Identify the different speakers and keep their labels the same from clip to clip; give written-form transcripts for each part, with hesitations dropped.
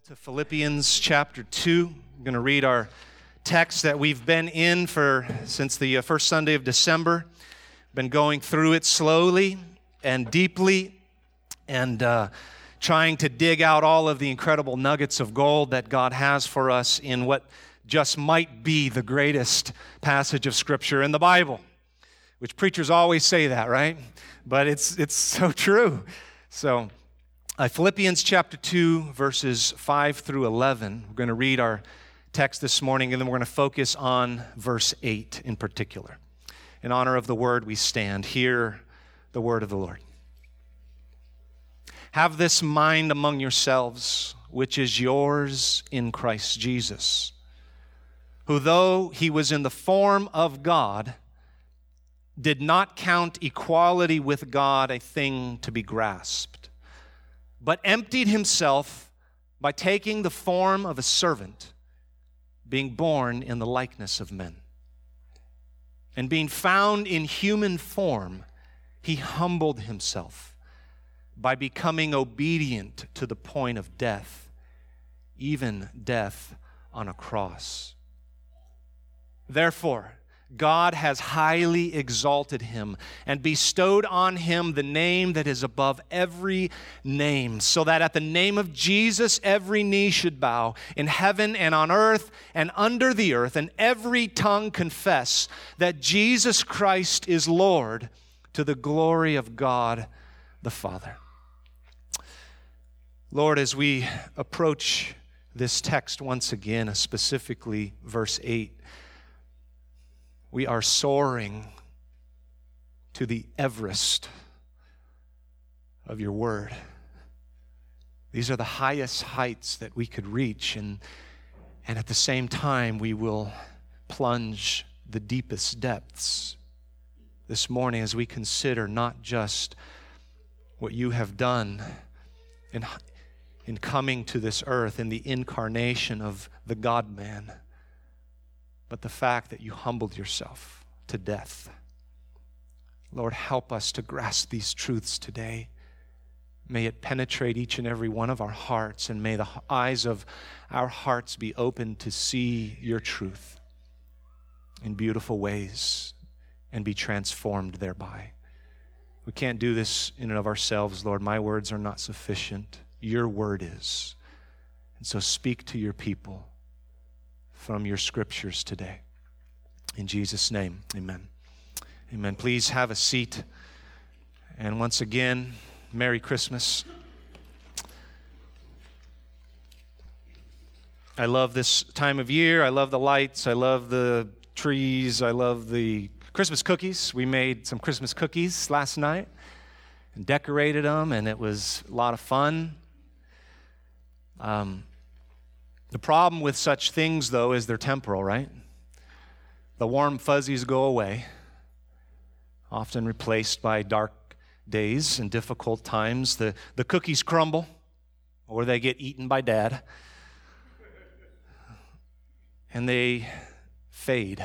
Speaker 1: To Philippians chapter 2. I'm going to read our text that we've been in since the first Sunday of December. Been going through it slowly and deeply and trying to dig out all of the incredible nuggets of gold that God has for us in what just might be the greatest passage of Scripture in the Bible, which preachers always say that, right? But it's so true. So Philippians chapter 2, verses 5 through 11. We're going to read our text this morning, and then we're going to focus on verse 8 in particular. In honor of the word, we stand. Hear the word of the Lord. Have this mind among yourselves, which is yours in Christ Jesus, who though he was in the form of God, did not count equality with God a thing to be grasped, but emptied himself by taking the form of a servant, being born in the likeness of men. And being found in human form, he humbled himself by becoming obedient to the point of death, even death on a cross. Therefore, God has highly exalted him and bestowed on him the name that is above every name, so that at the name of Jesus every knee should bow in heaven and on earth and under the earth, and every tongue confess that Jesus Christ is Lord, to the glory of God the Father. Lord, as we approach this text once again, specifically verse 8, we are soaring to the Everest of your word. These are the highest heights that we could reach, and at the same time, we will plunge the deepest depths this morning as we consider not just what you have done in coming to this earth, in the incarnation of the God-man, but the fact that you humbled yourself to death. Lord, help us to grasp these truths today. May it penetrate each and every one of our hearts, and may the eyes of our hearts be open to see your truth in beautiful ways and be transformed thereby. We can't do this in and of ourselves, Lord. My words are not sufficient. Your word is. And so speak to your people from your scriptures today. In Jesus' name, amen. Amen. Please have a seat. And once again, Merry Christmas. I love this time of year. I love the lights. I love the trees. I love the Christmas cookies. We made some Christmas cookies last night and decorated them, and it was a lot of fun. The problem with such things, though, is they're temporal, right? The warm fuzzies go away, often replaced by dark days and difficult times. The cookies crumble, or they get eaten by Dad, and they fade.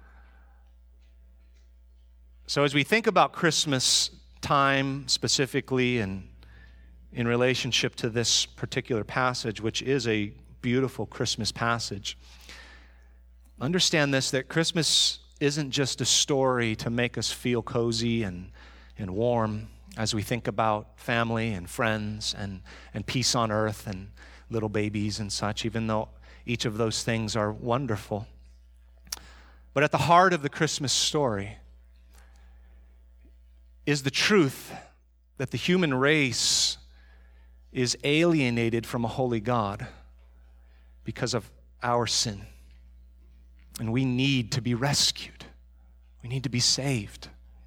Speaker 1: So as we think about Christmas time specifically and in relationship to this particular passage, which is a beautiful Christmas passage, understand this, that Christmas isn't just a story to make us feel cozy and warm as we think about family and friends and peace on earth and little babies and such, even though each of those things are wonderful. But at the heart of the Christmas story is the truth that the human race is alienated from a holy God because of our sin. And we need to be rescued. We need to be saved.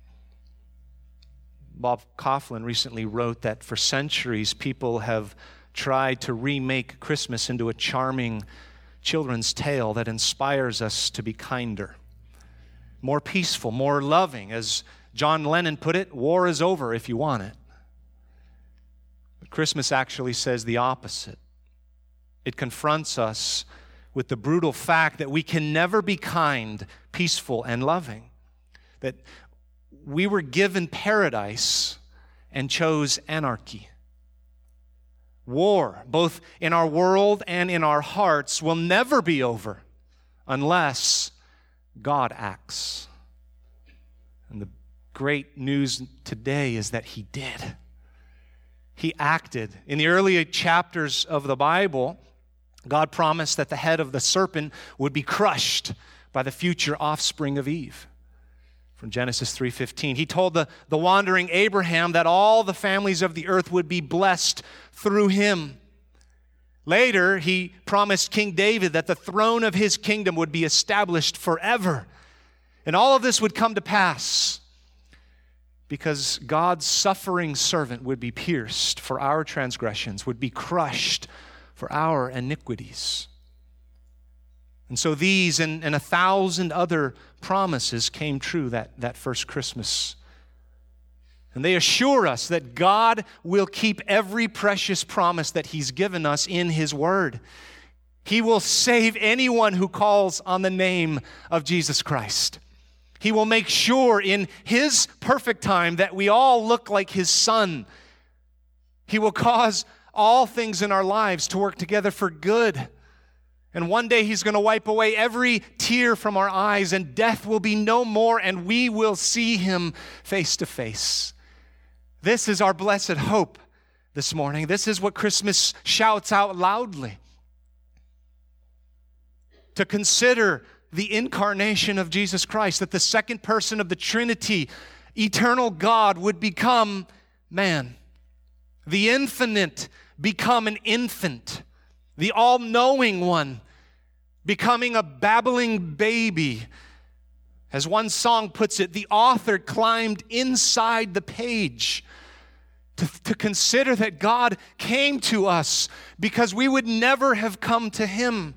Speaker 1: Bob Kauflin recently wrote that for centuries, people have tried to remake Christmas into a charming children's tale that inspires us to be kinder, more peaceful, more loving. As John Lennon put it, war is over if you want it. But Christmas actually says the opposite. It confronts us with the brutal fact that we can never be kind, peaceful, and loving. That we were given paradise and chose anarchy. War, both in our world and in our hearts, will never be over unless God acts. And the great news today is that He did. He acted. In the early chapters of the Bible, God promised that the head of the serpent would be crushed by the future offspring of Eve. From Genesis 3:15. He told the wandering Abraham that all the families of the earth would be blessed through him. Later, he promised King David that the throne of his kingdom would be established forever. And all of this would come to pass because God's suffering servant would be pierced for our transgressions, would be crushed for our iniquities. And so these and 1,000 other promises came true that first Christmas. And they assure us that God will keep every precious promise that He's given us in His Word. He will save anyone who calls on the name of Jesus Christ. He will make sure in His perfect time that we all look like His Son. He will cause all things in our lives to work together for good. And one day He's going to wipe away every tear from our eyes, and death will be no more, and we will see Him face to face. This is our blessed hope this morning. This is what Christmas shouts out loudly. To consider the incarnation of Jesus Christ, that the second person of the Trinity, eternal God, would become man. The infinite become an infant. The all-knowing one becoming a babbling baby. As one song puts it, the author climbed inside the page to consider that God came to us because we would never have come to Him.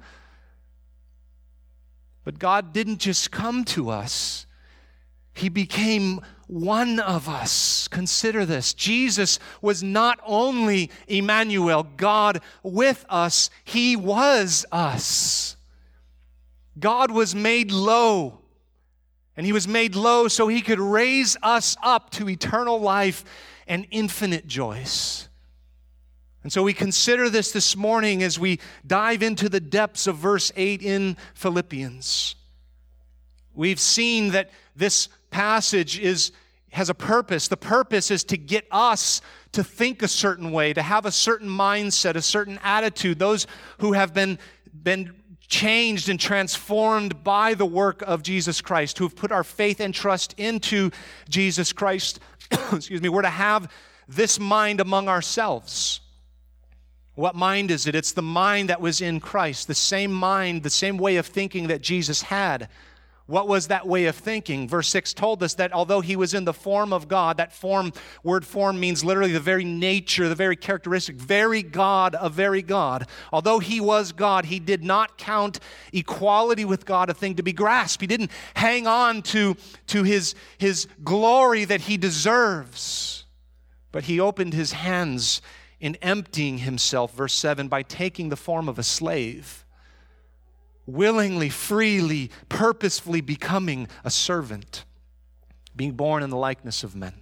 Speaker 1: But God didn't just come to us. He became one of us. Consider this. Jesus was not only Emmanuel, God with us, He was us. God was made low, and He was made low so He could raise us up to eternal life and infinite joys. And so we consider this morning as we dive into the depths of verse 8 in Philippians. We've seen that this passage has a purpose. The purpose is to get us to think a certain way, to have a certain mindset, a certain attitude. Those who have been changed and transformed by the work of Jesus Christ, who have put our faith and trust into Jesus Christ, we're to have this mind among ourselves. What mind is it? It's the mind that was in Christ, the same mind, the same way of thinking that Jesus had. What was that way of thinking? Verse 6 told us that although He was in the form of God, that word form means literally the very nature, the very characteristic, very God of very God. Although He was God, He did not count equality with God a thing to be grasped. He didn't hang on to his glory that He deserves. But He opened His hands in emptying Himself, verse 7, by taking the form of a slave. Willingly, freely, purposefully becoming a servant, being born in the likeness of men.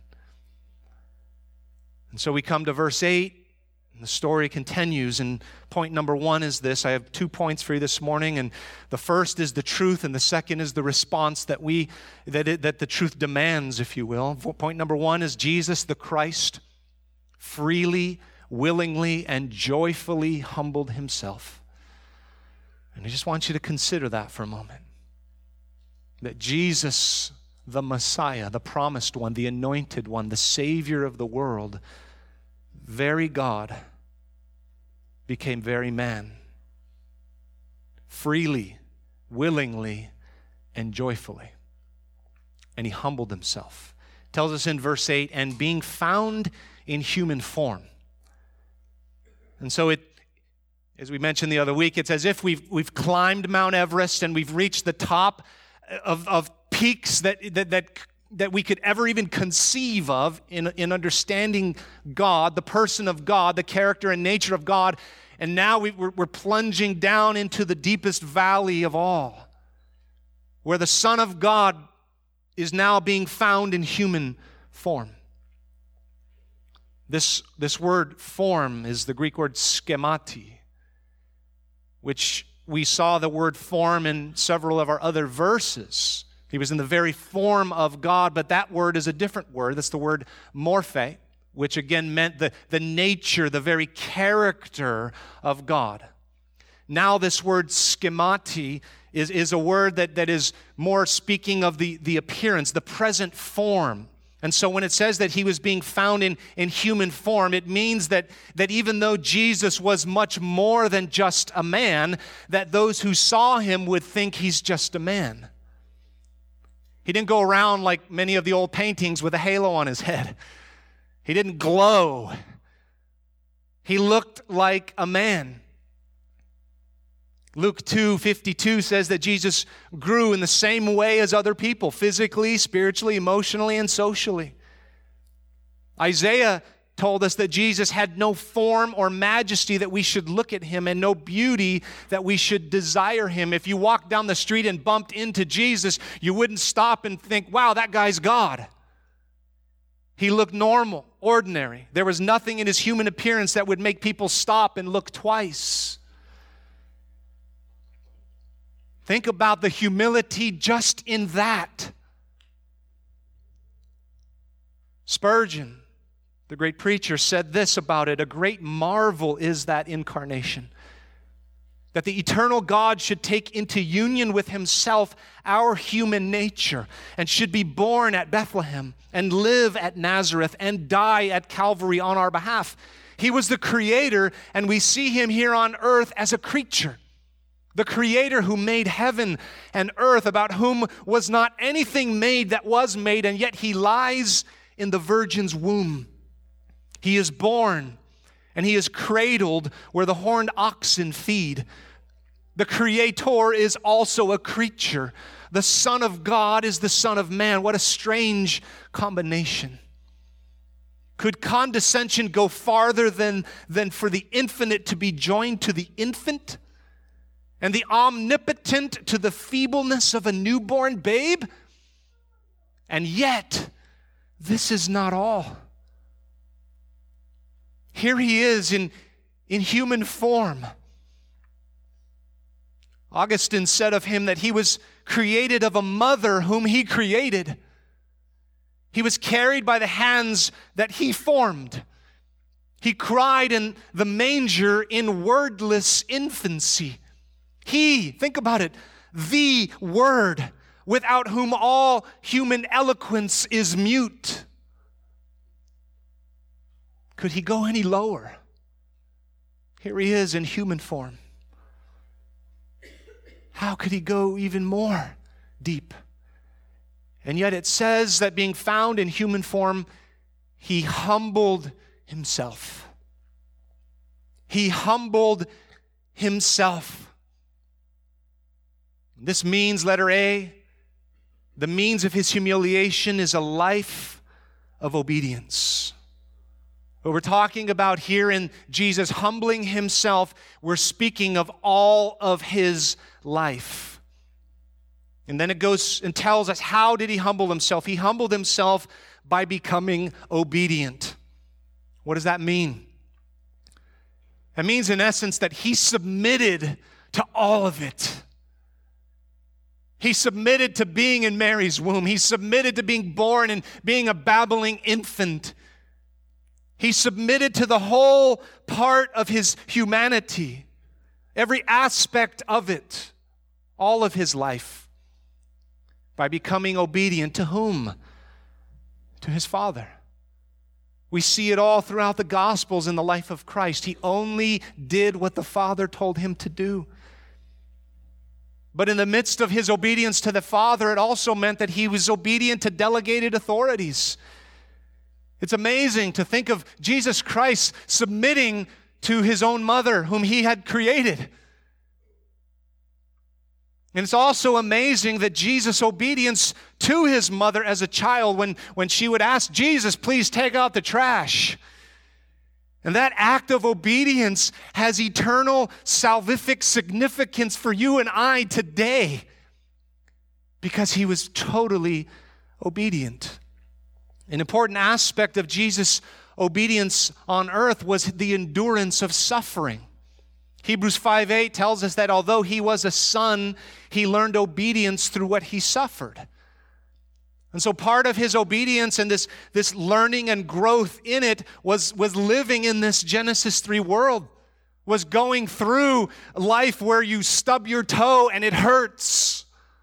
Speaker 1: And so we come to verse 8, and the story continues, and point number 1 is this. I have 2 points for you this morning, and the first is the truth, and the second is the response that the truth demands, if you will. Point number 1 is Jesus the Christ freely, willingly, and joyfully humbled Himself. And I just want you to consider that for a moment. That Jesus, the Messiah, the promised one, the anointed one, the Savior of the world, very God, became very man. Freely, willingly, and joyfully. And He humbled Himself. It tells us in verse 8, and being found in human form. And so as we mentioned the other week, it's as if we've climbed Mount Everest and we've reached the top of peaks that we could ever even conceive of in understanding God, the person of God, the character and nature of God. And now we're plunging down into the deepest valley of all, where the Son of God is now being found in human form. This word form is the Greek word schemati, which we saw the word form in several of our other verses. He was in the very form of God, but that word is a different word. That's the word morphe, which again meant the nature, the very character of God. Now this word schemati is a word that is more speaking of the appearance, the present form. And so when it says that he was being found in human form, it means that even though Jesus was much more than just a man, that those who saw him would think he's just a man. He didn't go around like many of the old paintings with a halo on his head. He didn't glow. He looked like a man. Luke 2:52 says that Jesus grew in the same way as other people, physically, spiritually, emotionally, and socially. Isaiah told us that Jesus had no form or majesty that we should look at him, and no beauty that we should desire him. If you walked down the street and bumped into Jesus, you wouldn't stop and think, wow, that guy's God. He looked normal, ordinary. There was nothing in his human appearance that would make people stop and look twice. Think about the humility just in that. Spurgeon, the great preacher, said this about it: a great marvel is that incarnation, that the eternal God should take into union with himself our human nature, and should be born at Bethlehem, and live at Nazareth, and die at Calvary on our behalf. He was the creator, and we see him here on earth as a creature. The creator who made heaven and earth, about whom was not anything made that was made, and yet he lies in the virgin's womb. He is born, and he is cradled where the horned oxen feed. The creator is also a creature. The Son of God is the Son of Man. What a strange combination. Could condescension go farther than for the infinite to be joined to the infant? And the omnipotent to the feebleness of a newborn babe? And yet, this is not all. Here he is in human form. Augustine said of him that he was created of a mother whom he created. He was carried by the hands that he formed. He cried in the manger in wordless infancy. He, think about it, the Word, without whom all human eloquence is mute. Could he go any lower? Here he is in human form. How could he go even more deep? And yet it says that being found in human form, he humbled himself. He humbled himself. This means, letter A, the means of his humiliation is a life of obedience. What we're talking about here in Jesus humbling himself, we're speaking of all of his life. And then it goes and tells us, how did he humble himself? He humbled himself by becoming obedient. What does that mean? It means, in essence, that he submitted to all of it. He submitted to being in Mary's womb. He submitted to being born and being a babbling infant. He submitted to the whole part of his humanity, every aspect of it, all of his life, by becoming obedient to whom? To his Father. We see it all throughout the Gospels in the life of Christ. He only did what the Father told him to do. But in the midst of his obedience to the Father, it also meant that he was obedient to delegated authorities. It's amazing to think of Jesus Christ submitting to his own mother, whom he had created. And it's also amazing that Jesus' obedience to his mother as a child, when she would ask, Jesus, please take out the trash. And that act of obedience has eternal salvific significance for you and I today, because he was totally obedient. An important aspect of Jesus' obedience on earth was the endurance of suffering. Hebrews 5:8 tells us that although he was a son, he learned obedience through what he suffered. And so part of his obedience and this learning and growth in it was living in this Genesis 3 world, was going through life where you stub your toe and it hurts.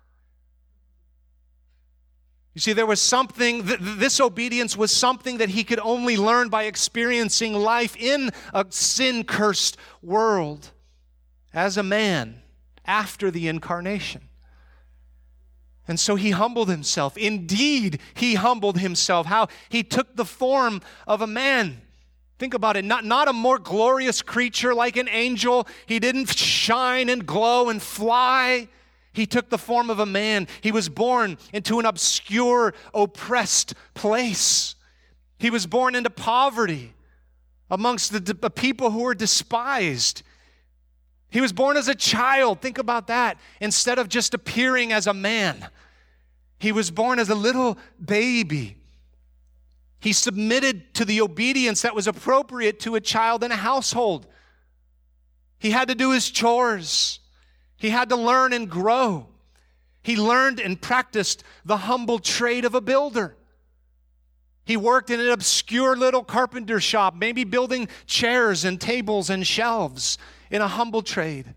Speaker 1: You see, there was something, this obedience was something that he could only learn by experiencing life in a sin-cursed world as a man after the incarnation. And so he humbled himself. Indeed, he humbled himself. How he took the form of a man. Think about it, not a more glorious creature like an angel. He didn't shine and glow and fly. He took the form of a man. He was born into an obscure, oppressed place. He was born into poverty amongst the people who were despised. He was born as a child. Think about that. Instead of just appearing as a man, he was born as a little baby. He submitted to the obedience that was appropriate to a child in a household. He had to do his chores. He had to learn and grow. He learned and practiced the humble trade of a builder. He worked in an obscure little carpenter shop, maybe building chairs and tables and shelves in a humble trade.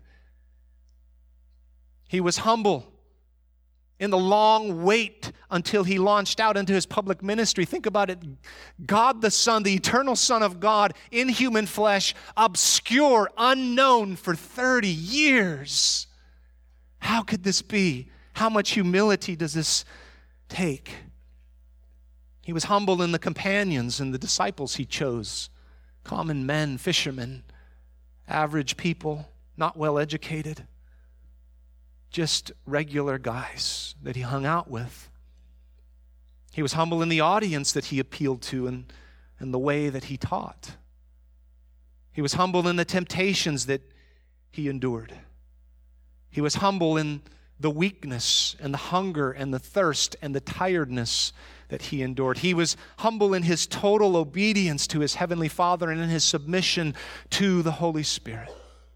Speaker 1: He was humble in the long wait until he launched out into his public ministry. Think about it. God the Son, the eternal Son of God in human flesh, obscure, unknown for 30 years. How could this be? How much humility does this take? He was humble in the companions and the disciples he chose. Common men, fishermen, average people, not well educated. Just regular guys that he hung out with. He was humble in the audience that he appealed to and the way that he taught. He was humble in the temptations that he endured. He was humble in the weakness and the hunger and the thirst and the tiredness that he endured. He was humble in his total obedience to his heavenly Father and in his submission to the Holy Spirit.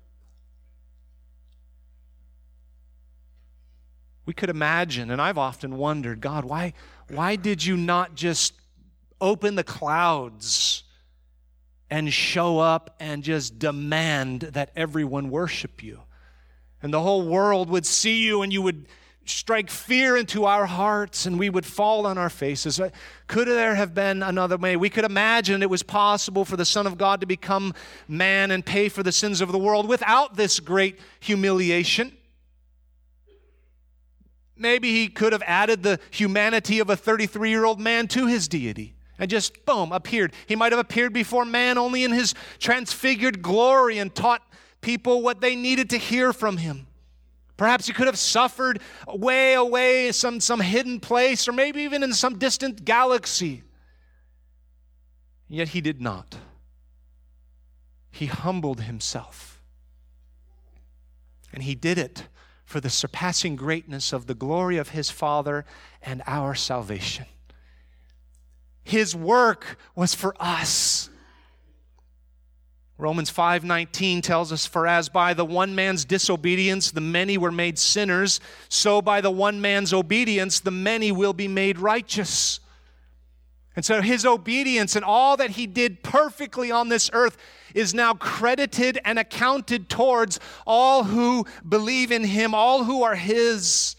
Speaker 1: We could imagine, and I've often wondered, God, why did you not just open the clouds and show up and just demand that everyone worship you? And the whole world would see you and you would strike fear into our hearts and we would fall on our faces. Could there have been another way? We could imagine it was possible for the Son of God to become man and pay for the sins of the world without this great humiliation. Maybe he could have added the humanity of a 33-year-old man to his deity and just, boom, appeared. He might have appeared before man only in his transfigured glory and taught people what they needed to hear from him. Perhaps he could have suffered way away, some hidden place, or maybe even in some distant galaxy. Yet he did not. He humbled himself. And he did it for the surpassing greatness of the glory of his Father and our salvation. His work was for us. Romans 5:19 tells us, "For as by the one man's disobedience the many were made sinners, so by the one man's obedience the many will be made righteous." And so his obedience and all that he did perfectly on this earth is now credited and accounted towards all who believe in him, all who are his.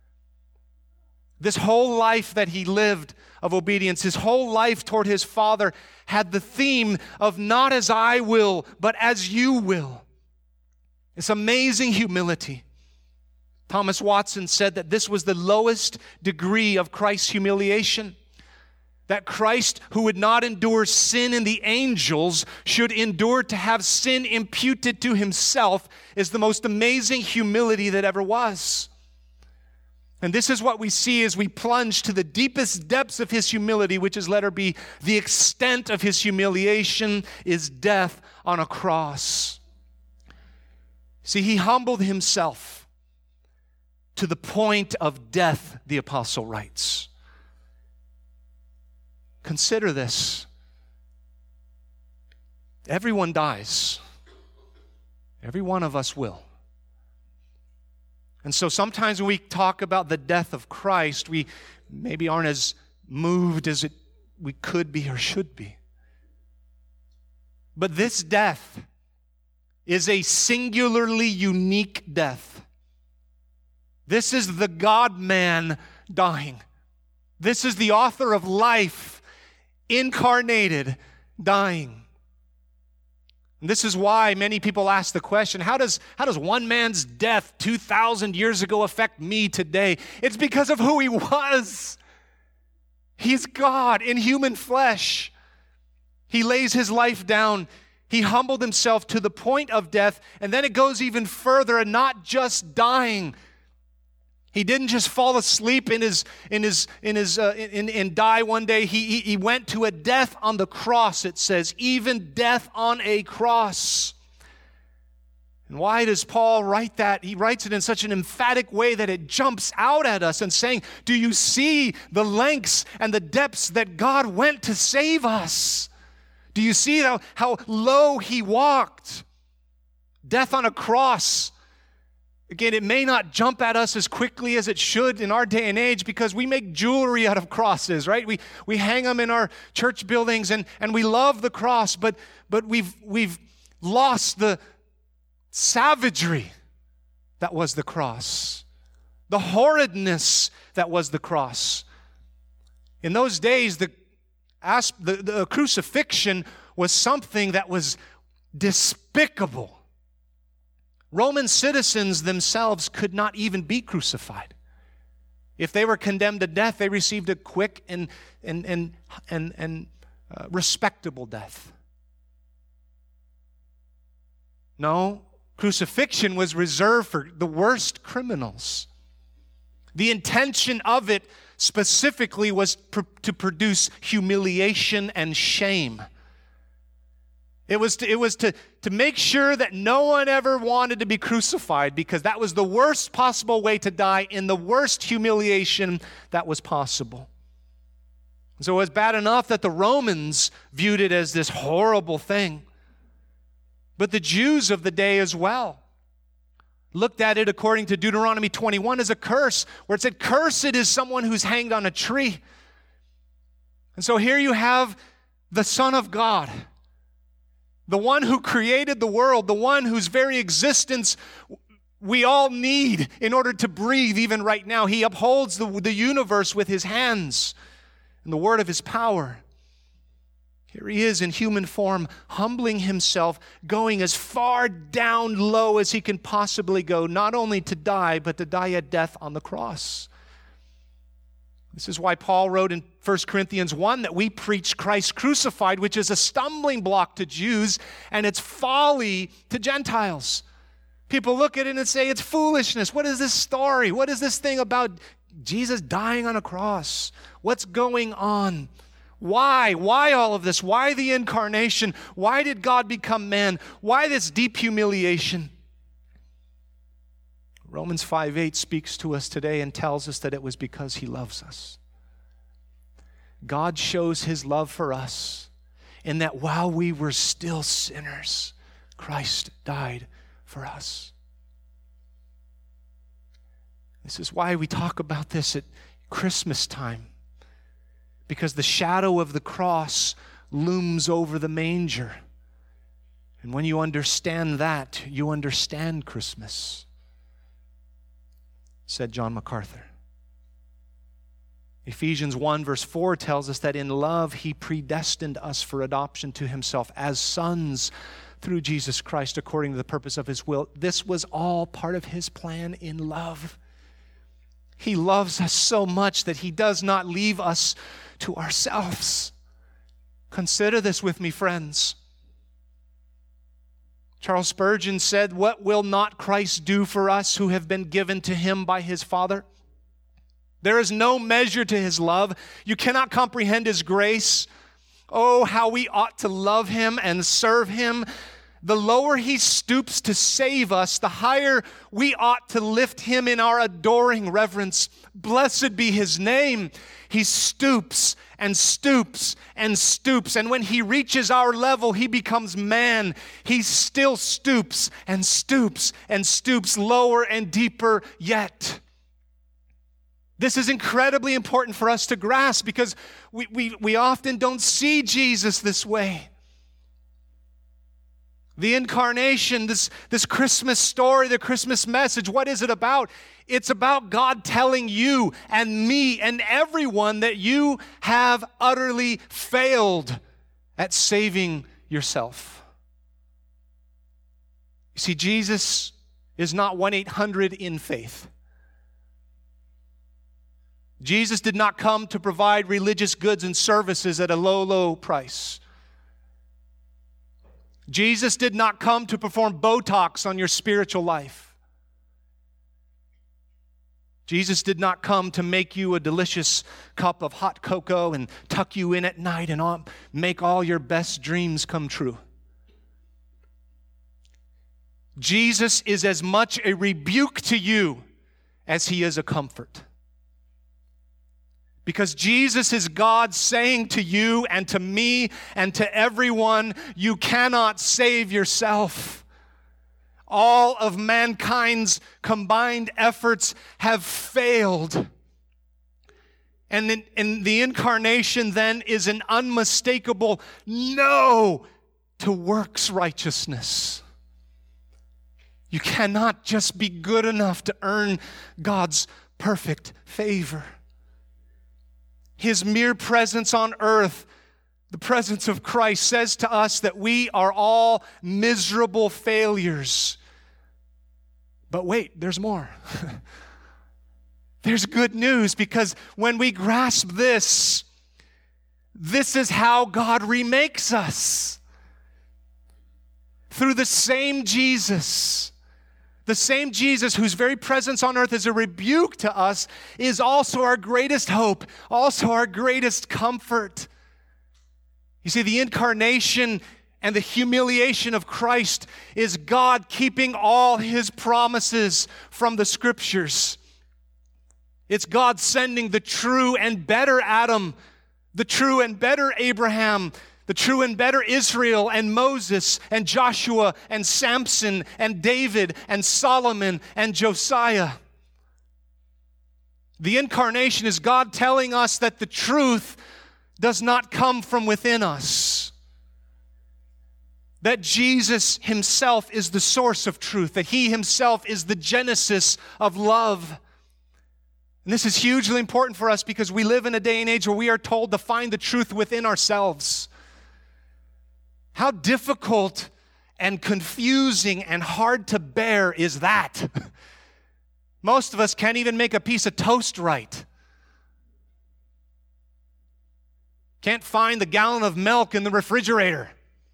Speaker 1: This whole life that he lived of obedience, his whole life toward his Father, had the theme of not as I will, but as you will. It's amazing humility. Thomas Watson said that this was the lowest degree of Christ's humiliation. That Christ, who would not endure sin in the angels, should endure to have sin imputed to himself, is the most amazing humility that ever was. And this is what we see as we plunge to the deepest depths of his humility, which is letter B. The extent of his humiliation is death on a cross. See, he humbled himself to the point of death, the apostle writes. Consider this. Everyone dies. Every one of us will. And so sometimes when we talk about the death of Christ, we maybe aren't as moved as we could be or should be. But this death is a singularly unique death. This is the God-man dying. This is the author of life, incarnated, dying. And this is why many people ask the question, how does one man's death 2,000 years ago affect me today? It's because of who he was. He's God in human flesh. He lays his life down. He humbled himself to the point of death, and then it goes even further, and not just dying. He didn't just fall asleep and die one day. He went to a death on the cross, it says, even death on a cross. And why does Paul write that? He writes it in such an emphatic way that it jumps out at us and saying, do you see the lengths and the depths that God went to save us? Do you see how low he walked? Death on a cross. Again, it may not jump at us as quickly as it should in our day and age because we make jewelry out of crosses, right? We hang them in our church buildings and we love the cross, but we've lost the savagery that was the cross, the horridness that was the cross. In those days, the crucifixion was something that was despicable. Roman citizens themselves could not even be crucified. If they were condemned to death, they received a quick and respectable death. No, crucifixion was reserved for the worst criminals. The intention of it specifically was to produce humiliation and shame. It was to make sure that no one ever wanted to be crucified because that was the worst possible way to die in the worst humiliation that was possible. So it was bad enough that the Romans viewed it as this horrible thing. But the Jews of the day as well looked at it according to Deuteronomy 21 as a curse, where it said, cursed is someone who's hanged on a tree. And so here you have the Son of God, the one who created the world, the one whose very existence we all need in order to breathe even right now. He upholds the universe with his hands and the word of his power. Here he is in human form, humbling himself, going as far down low as he can possibly go, not only to die, but to die a death on the cross. This is why Paul wrote in 1 Corinthians 1 that we preach Christ crucified, which is a stumbling block to Jews, and it's folly to Gentiles. People look at it and say, it's foolishness. What is this story? What is this thing about Jesus dying on a cross? What's going on? Why? Why all of this? Why the incarnation? Why did God become man? Why this deep humiliation? Romans 5:8 speaks to us today and tells us that it was because he loves us. God shows his love for us in that while we were still sinners, Christ died for us. This is why we talk about this at Christmas time, because the shadow of the cross looms over the manger. And when you understand that, you understand Christmas, said John MacArthur. Ephesians 1 verse 4 tells us that in love he predestined us for adoption to himself as sons through Jesus Christ according to the purpose of his will. This was all part of his plan in love. He loves us so much that he does not leave us to ourselves. Consider this with me, friends. Charles Spurgeon said, "What will not Christ do for us who have been given to him by his Father? There is no measure to his love. You cannot comprehend his grace. Oh, how we ought to love him and serve him. the lower he stoops to save us, the higher we ought to lift him in our adoring reverence. Blessed be his name. He stoops and stoops and stoops. And when he reaches our level, he becomes man. He still stoops and stoops and stoops lower and deeper yet. This is incredibly important for us to grasp because we often don't see Jesus this way. The incarnation, this Christmas story, the Christmas message, what is it about? It's about God telling you and me and everyone that you have utterly failed at saving yourself. You see, Jesus is not 1-800 in faith. Jesus did not come to provide religious goods and services at a low, low price. Jesus did not come to perform Botox on your spiritual life. Jesus did not come to make you a delicious cup of hot cocoa and tuck you in at night and make all your best dreams come true. Jesus is as much a rebuke to you as he is a comfort. Because Jesus is God saying to you and to me and to everyone, you cannot save yourself. All of mankind's combined efforts have failed. And the incarnation then is an unmistakable no to works righteousness. You cannot just be good enough to earn God's perfect favor. His mere presence on earth, the presence of Christ, says to us that we are all miserable failures. But wait, there's more. There's good news, because when we grasp this is how God remakes us. Through the same Jesus. The same Jesus whose very presence on earth is a rebuke to us is also our greatest hope, also our greatest comfort. You see, the incarnation and the humiliation of Christ is God keeping all his promises from the Scriptures. It's God sending the true and better Adam, the true and better Abraham, the true and better Israel and Moses and Joshua and Samson and David and Solomon and Josiah. The incarnation is God telling us that the truth does not come from within us. That Jesus himself is the source of truth, that he himself is the genesis of love. And this is hugely important for us because we live in a day and age where we are told to find the truth within ourselves. How difficult and confusing and hard to bear is that? Most of us can't even make a piece of toast right. Can't find the gallon of milk in the refrigerator.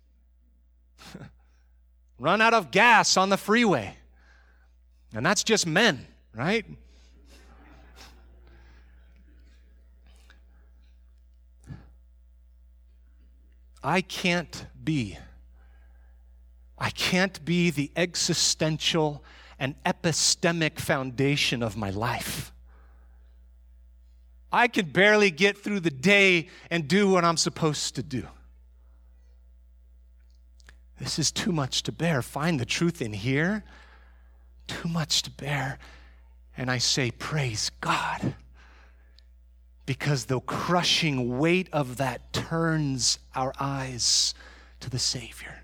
Speaker 1: Run out of gas on the freeway. And that's just men, right? I can't be the existential and epistemic foundation of my life. I can barely get through the day and do what I'm supposed to do. This is too much to bear. Find the truth in here. Too much to bear. And I say, praise God. Because the crushing weight of that turns our eyes to the Savior.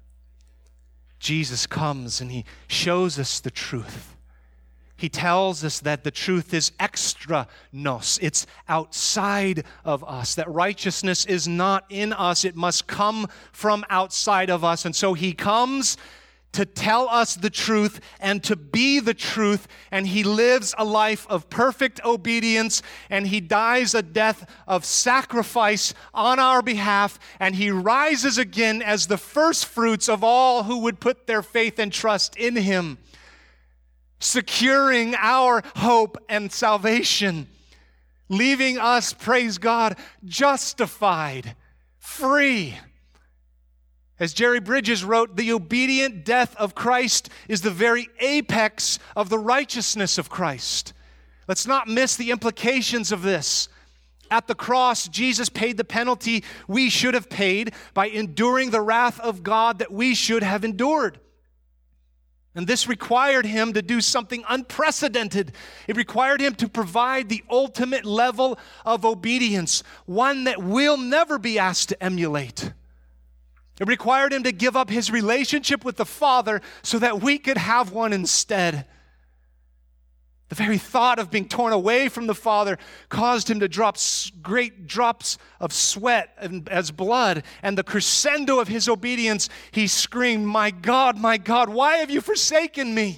Speaker 1: Jesus comes and he shows us the truth. He tells us that the truth is extra nos. It's outside of us. That righteousness is not in us. It must come from outside of us. And so he comes to tell us the truth and to be the truth, and he lives a life of perfect obedience, and he dies a death of sacrifice on our behalf, and he rises again as the first fruits of all who would put their faith and trust in him, securing our hope and salvation, leaving us, praise God, justified, free, As Jerry Bridges wrote, the obedient death of Christ is the very apex of the righteousness of Christ. Let's not miss the implications of this. At the cross, Jesus paid the penalty we should have paid by enduring the wrath of God that we should have endured. And this required him to do something unprecedented. It required him to provide the ultimate level of obedience, one that we'll never be asked to emulate. It required him to give up his relationship with the Father so that we could have one instead. The very thought of being torn away from the Father caused him to drop great drops of sweat as blood. And the crescendo of his obedience, he screamed, my God, why have you forsaken me?"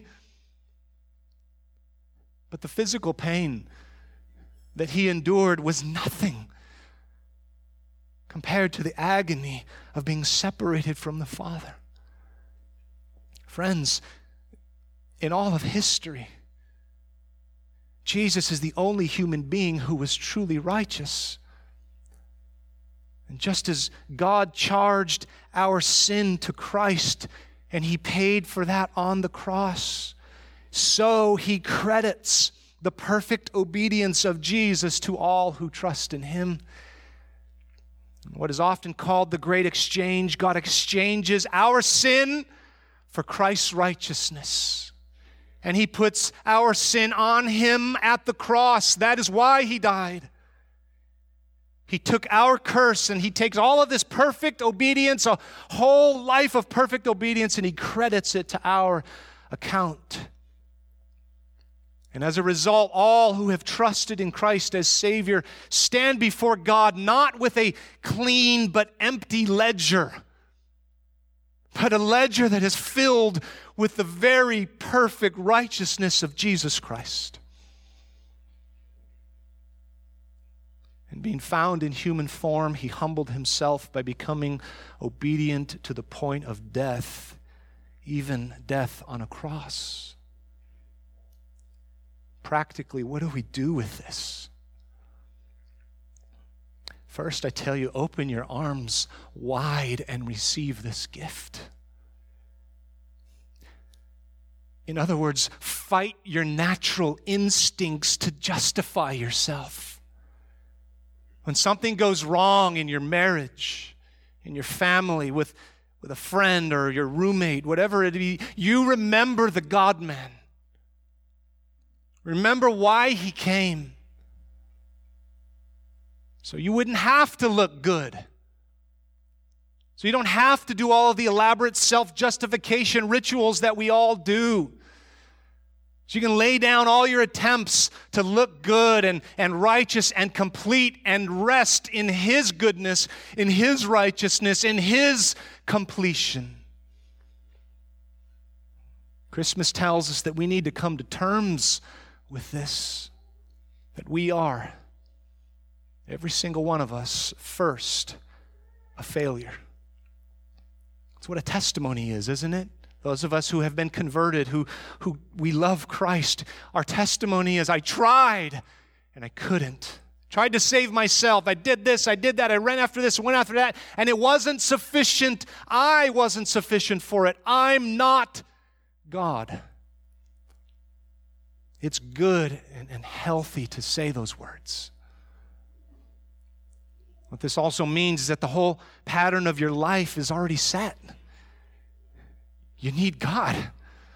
Speaker 1: But the physical pain that he endured was nothing compared to the agony of being separated from the Father. Friends, in all of history, Jesus is the only human being who was truly righteous. And just as God charged our sin to Christ and he paid for that on the cross, so he credits the perfect obedience of Jesus to all who trust in him. What is often called the great exchange, God exchanges our sin for Christ's righteousness. And he puts our sin on him at the cross. That is why he died. He took our curse and he takes all of this perfect obedience, a whole life of perfect obedience, and he credits it to our account. And as a result, all who have trusted in Christ as Savior stand before God not with a clean but empty ledger, but a ledger that is filled with the very perfect righteousness of Jesus Christ. And being found in human form, he humbled himself by becoming obedient to the point of death, even death on a cross. Practically, what do we do with this? First, I tell you, open your arms wide and receive this gift. In other words, fight your natural instincts to justify yourself. When something goes wrong in your marriage, in your family, with a friend or your roommate, whatever it be, you remember the God-man. Remember why he came. So you wouldn't have to look good. So you don't have to do all of the elaborate self-justification rituals that we all do. So you can lay down all your attempts to look good and righteous and complete and rest in his goodness, in his righteousness, in his completion. Christmas tells us that we need to come to terms with this, that we are, every single one of us, first, a failure. That's what a testimony is, isn't it? Those of us who have been converted, who we love Christ, our testimony is, I tried and I couldn't. Tried to save myself. I did this, I did that, I ran after this, went after that, and it wasn't sufficient. I wasn't sufficient for it. I'm not God. It's good and healthy to say those words. What this also means is that the whole pattern of your life is already set. You need God.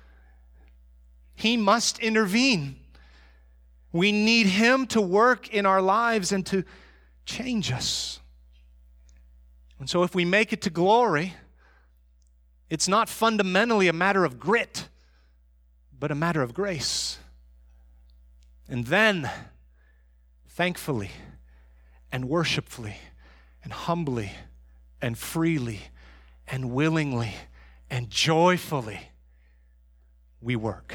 Speaker 1: He must intervene. We need him to work in our lives and to change us. And so if we make it to glory, it's not fundamentally a matter of grit, but a matter of grace. And then, thankfully and worshipfully and humbly and freely and willingly and joyfully, we work.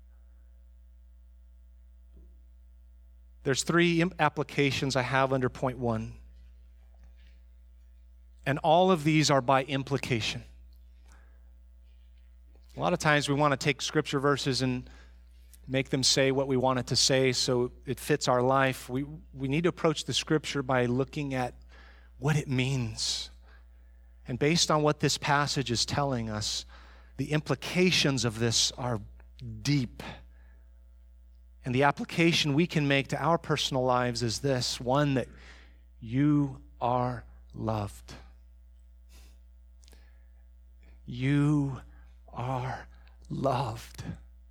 Speaker 1: There's 3 applications I have under point 1. And all of these are by implication. A lot of times we want to take scripture verses and make them say what we want it to say so it fits our life. We need to approach the scripture by looking at what it means. And based on what this passage is telling us, the implications of this are deep. And the application we can make to our personal lives is this: one, that you are loved. You are loved.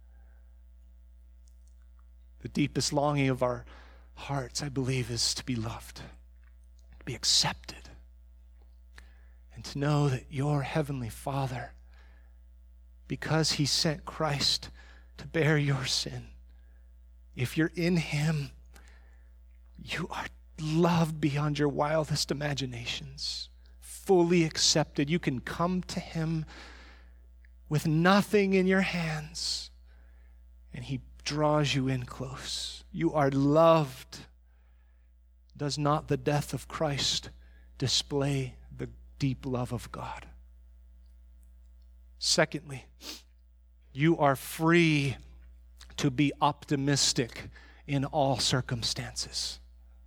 Speaker 1: The deepest longing of our hearts, I believe, is to be loved, to be accepted, and to know that your Heavenly Father, because He sent Christ to bear your sin, if you're in Him, you are loved beyond your wildest imaginations, fully accepted. You can come to Him with nothing in your hands, and He draws you in close. You are loved. Does not the death of Christ display the deep love of God? Secondly, you are free to be optimistic in all circumstances.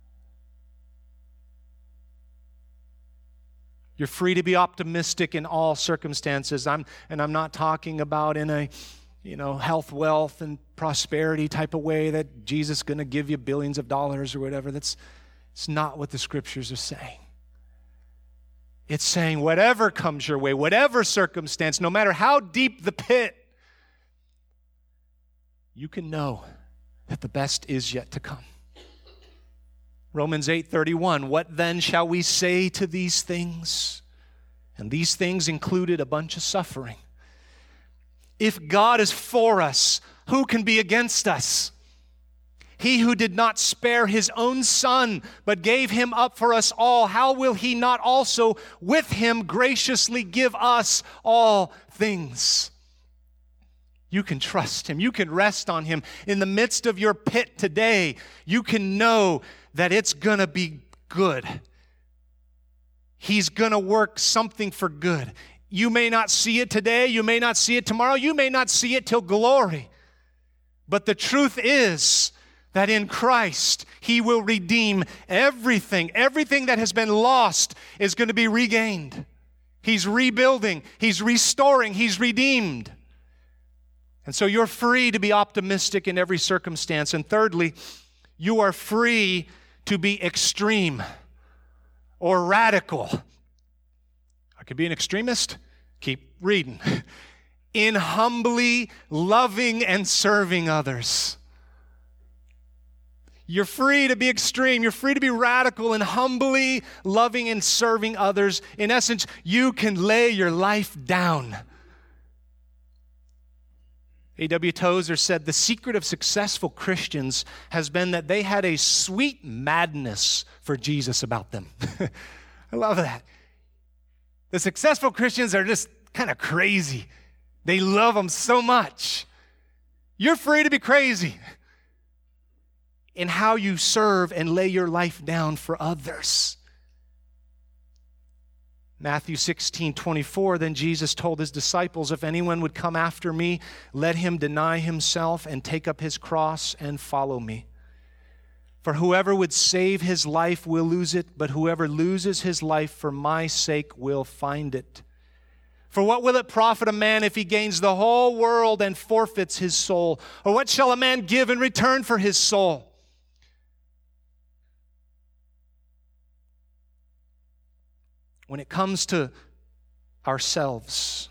Speaker 1: You're free to be optimistic in all circumstances. I'm not talking about in a health, wealth, and prosperity type of way that Jesus is going to give you billions of dollars or whatever. It's not what the Scriptures are saying. It's saying whatever comes your way, whatever circumstance, no matter how deep the pit, you can know that the best is yet to come. Romans 8:31, what then shall we say to these things? And these things included a bunch of suffering. If God is for us, who can be against us? He who did not spare His own Son, but gave Him up for us all, how will He not also with Him graciously give us all things? You can trust Him. You can rest on Him. In the midst of your pit today, you can know that it's going to be good. He's going to work something for good. You may not see it today. You may not see it tomorrow. You may not see it till glory. But the truth is that in Christ, He will redeem everything. Everything that has been lost is going to be regained. He's rebuilding. He's restoring. He's redeemed. And so you're free to be optimistic in every circumstance. And thirdly, you are free to be extreme or radical. I could be an extremist. Keep reading. In humbly loving and serving others. You're free to be extreme. You're free to be radical and humbly loving and serving others. In essence, you can lay your life down. A.W. Tozer said, the secret of successful Christians has been that they had a sweet madness for Jesus about them. I love that. The successful Christians are just kind of crazy. They love Him so much. You're free to be crazy in how you serve and lay your life down for others. Matthew 16:24, then Jesus told His disciples, if anyone would come after me, let him deny himself and take up his cross and follow me. For whoever would save his life will lose it, but whoever loses his life for my sake will find it. For what will it profit a man if he gains the whole world and forfeits his soul? Or what shall a man give in return for his soul? When it comes to ourselves,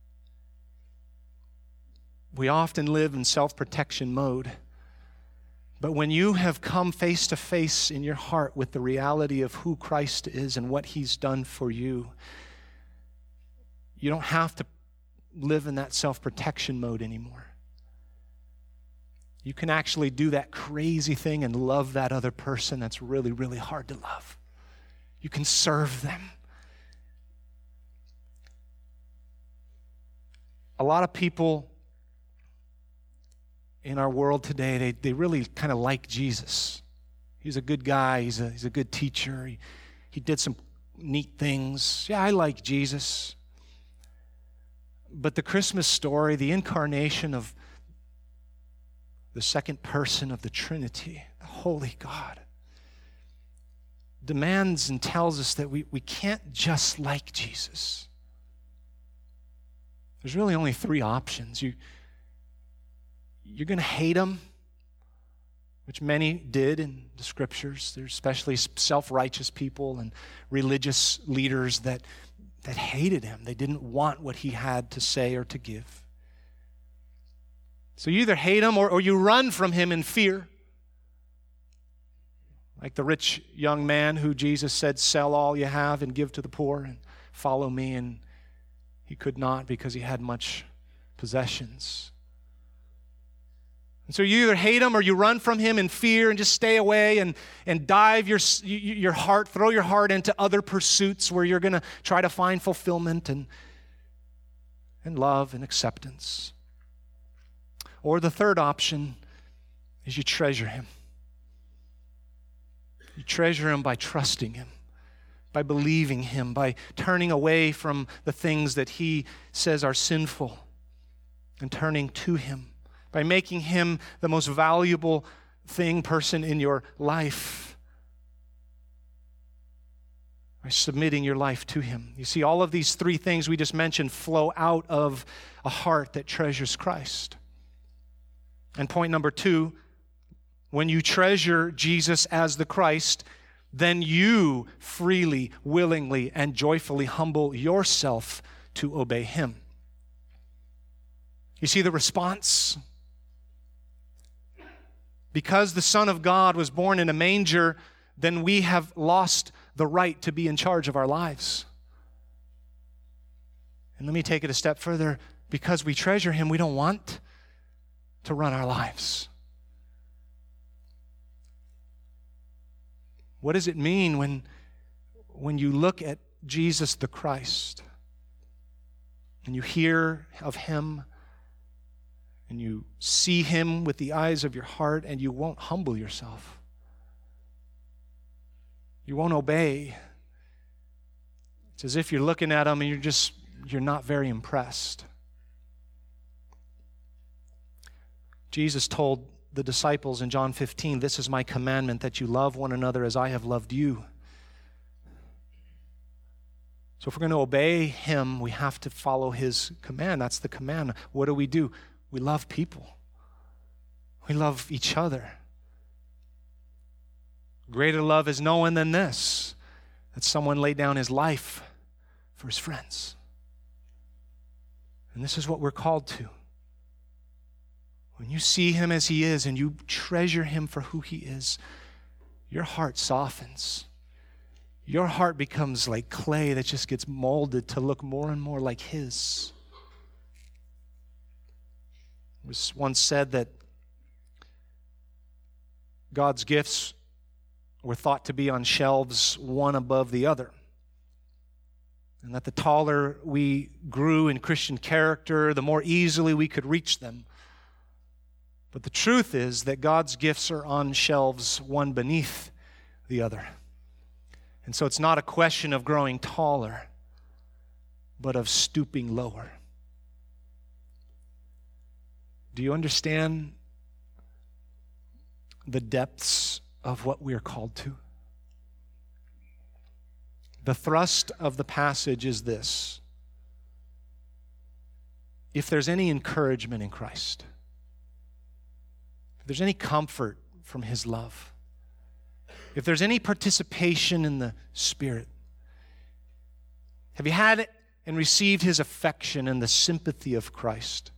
Speaker 1: we often live in self-protection mode. But when you have come face to face in your heart with the reality of who Christ is and what He's done for you, you don't have to live in that self-protection mode anymore. You can actually do that crazy thing and love that other person that's really, really hard to love. You can serve them. A lot of people in our world today, they really kind of like Jesus. He's a good guy. He's a good teacher. He did some neat things. Yeah, I like Jesus. But the Christmas story, the incarnation of the second person of the Trinity, the Holy God, demands and tells us that we can't just like Jesus. There's really only three options. You're going to hate him, which many did in the scriptures. There's especially self-righteous people and religious leaders that hated him. They didn't want what he had to say or to give. So you either hate him or you run from him in fear. Like the rich young man who Jesus said, sell all you have and give to the poor and follow me. And he could not because he had much possessions. And so you either hate him or you run from him in fear and just stay away and dive your heart, throw your heart into other pursuits where you're going to try to find fulfillment and love and acceptance. Or the third option is you treasure him. You treasure him by trusting him, by believing him, by turning away from the things that he says are sinful and turning to him, by making him the most valuable person in your life, by submitting your life to him. You see, all of these three things we just mentioned flow out of a heart that treasures Christ. And point number 2, when you treasure Jesus as the Christ, then you freely, willingly, and joyfully humble yourself to obey him. You see the response? Because the Son of God was born in a manger, then we have lost the right to be in charge of our lives. And let me take it a step further. Because we treasure him, we don't want to run our lives. What does it mean when you look at Jesus the Christ and you hear of him and you see him with the eyes of your heart and you won't humble yourself? You won't obey. It's as if you're looking at him and you're not very impressed. Jesus told the disciples in John 15, "This is my commandment, that you love one another as I have loved you." So if we're going to obey him, we have to follow his command. That's the command. What do? We love people. We love each other. Greater love is no one than this, that someone laid down his life for his friends. And this is what we're called to. When you see him as he is and you treasure him for who he is, your heart softens. Your heart becomes like clay that just gets molded to look more and more like his. It was once said that God's gifts were thought to be on shelves one above the other. And that the taller we grew in Christian character, the more easily we could reach them. But the truth is that God's gifts are on shelves one beneath the other. And so it's not a question of growing taller, but of stooping lower. Do you understand the depths of what we are called to? The thrust of the passage is this: if there's any encouragement in Christ, if there's any comfort from his love, if there's any participation in the Spirit, have you had and received his affection and the sympathy of Christ,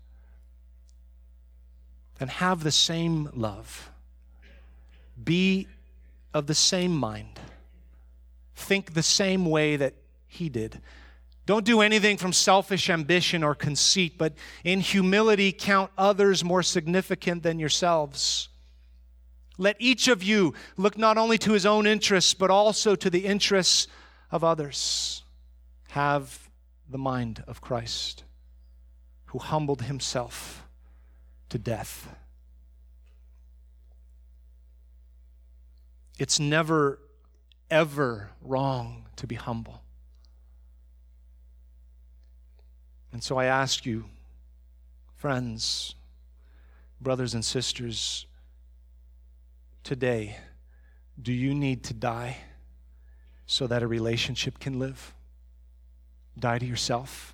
Speaker 1: then have the same love. Be of the same mind. Think the same way that he did. Don't do anything from selfish ambition or conceit, but in humility count others more significant than yourselves. Let each of you look not only to his own interests, but also to the interests of others. Have the mind of Christ, who humbled himself to death. It's never, ever wrong to be humble. And so I ask you, friends, brothers and sisters, today, do you need to die so that a relationship can live? Die to yourself?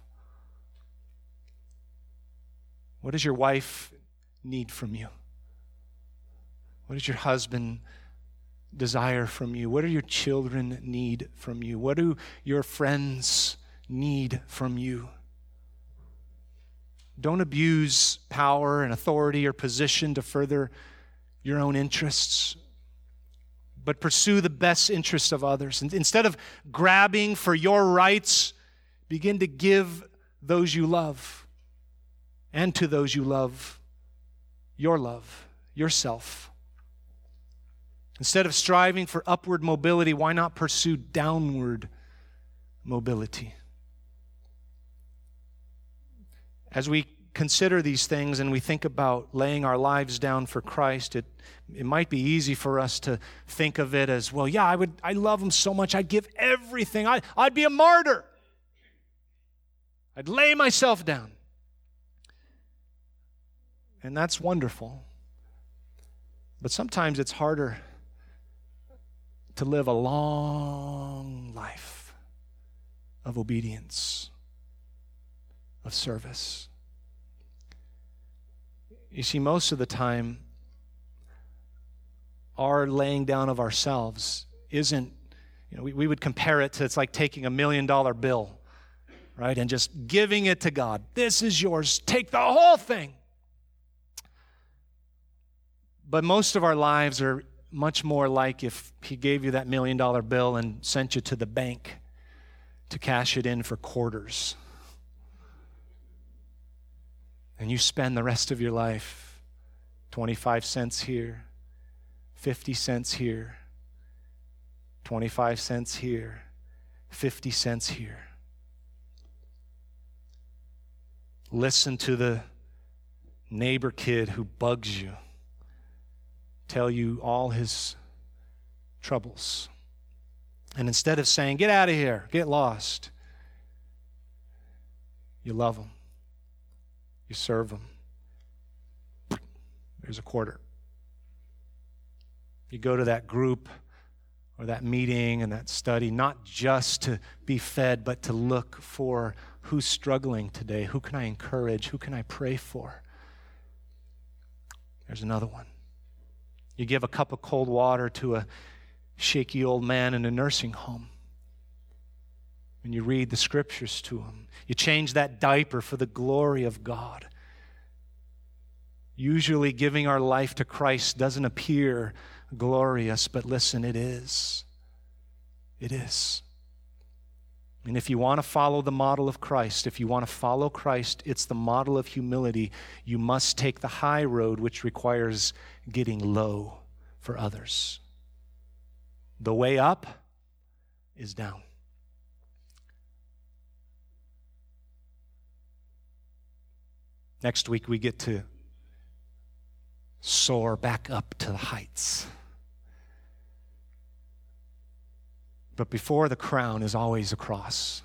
Speaker 1: What does your wife need from you? What does your husband desire from you? What do your children need from you? What do your friends need from you? Don't abuse power and authority or position to further your own interests, but pursue the best interests of others. And instead of grabbing for your rights, begin to give those you love, and to those you love, yourself. Instead of striving for upward mobility, why not pursue downward mobility? As we consider these things and we think about laying our lives down for Christ, it might be easy for us to think of it as, well, yeah, I love him so much, I'd give everything. I'd be a martyr. I'd lay myself down. And that's wonderful. But sometimes it's harder to live a long life of obedience, of service. You see, most of the time, our laying down of ourselves isn't, we would compare it to, it's like taking $1 million bill, right? And just giving it to God. This is yours. Take the whole thing. But most of our lives are much more like if he gave you that $1 million bill and sent you to the bank to cash it in for quarters. And you spend the rest of your life 25 cents here, 50 cents here, 25 cents here, 50 cents here. Listen to the neighbor kid who bugs you, tell you all his troubles. And instead of saying, get out of here, get lost, you love him. You serve him. There's a quarter. You go to that group or that meeting and that study, not just to be fed, but to look for who's struggling today. Who can I encourage? Who can I pray for? There's another one. You give a cup of cold water to a shaky old man in a nursing home. And you read the scriptures to him. You change that diaper for the glory of God. Usually giving our life to Christ doesn't appear glorious, but listen, it is. It is. And if you want to follow the model of Christ, if you want to follow Christ, it's the model of humility. You must take the high road, which requires getting low for others. The way up is down. Next week, we get to soar back up to the heights. But before the crown is always a cross.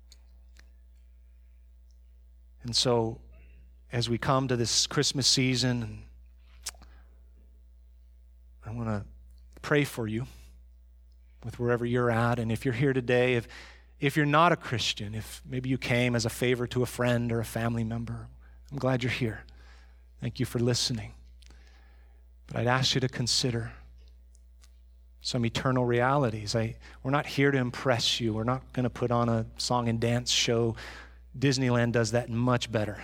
Speaker 1: And so, as we come to this Christmas season, I want to pray for you with wherever you're at. And if you're here today, if you're not a Christian, if maybe you came as a favor to a friend or a family member, I'm glad you're here. Thank you for listening. But I'd ask you to consider some eternal realities. We're not here to impress you. We're not going to put on a song and dance show. Disneyland does that much better.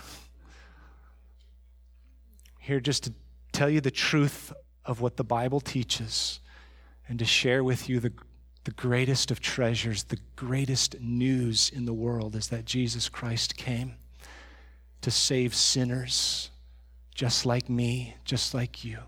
Speaker 1: Here just to tell you the truth of what the Bible teaches and to share with you the greatest of treasures, the greatest news in the world is that Jesus Christ came to save sinners just like me, just like you.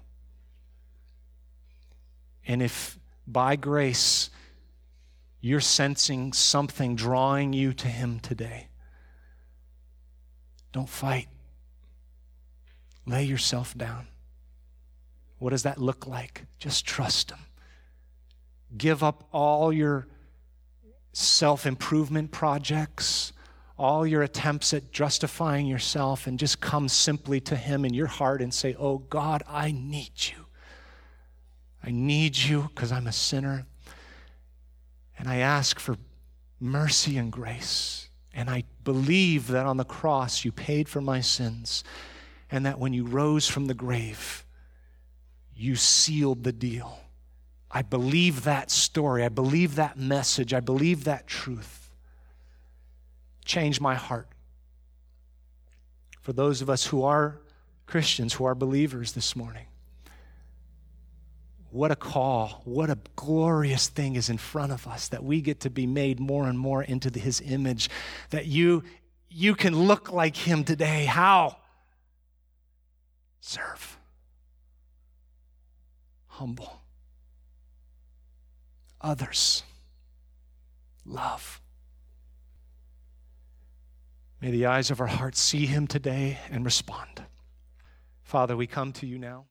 Speaker 1: And if by grace you're sensing something drawing you to him today, don't fight. Lay yourself down. What does that look like? Just trust him. Give up all your self-improvement projects, all your attempts at justifying yourself, and just come simply to him in your heart and say, oh God, I need you. I need you because I'm a sinner. And I ask for mercy and grace. And I believe that on the cross you paid for my sins, and that when you rose from the grave, you sealed the deal. I believe that story. I believe that message. I believe that truth. Change my heart. For those of us who are Christians, who are believers this morning, what a call, what a glorious thing is in front of us, that we get to be made more and more into his image, that you can look like him today. How? Serve. Humble. Others. Love. May the eyes of our hearts see him today and respond. Father, we come to you now.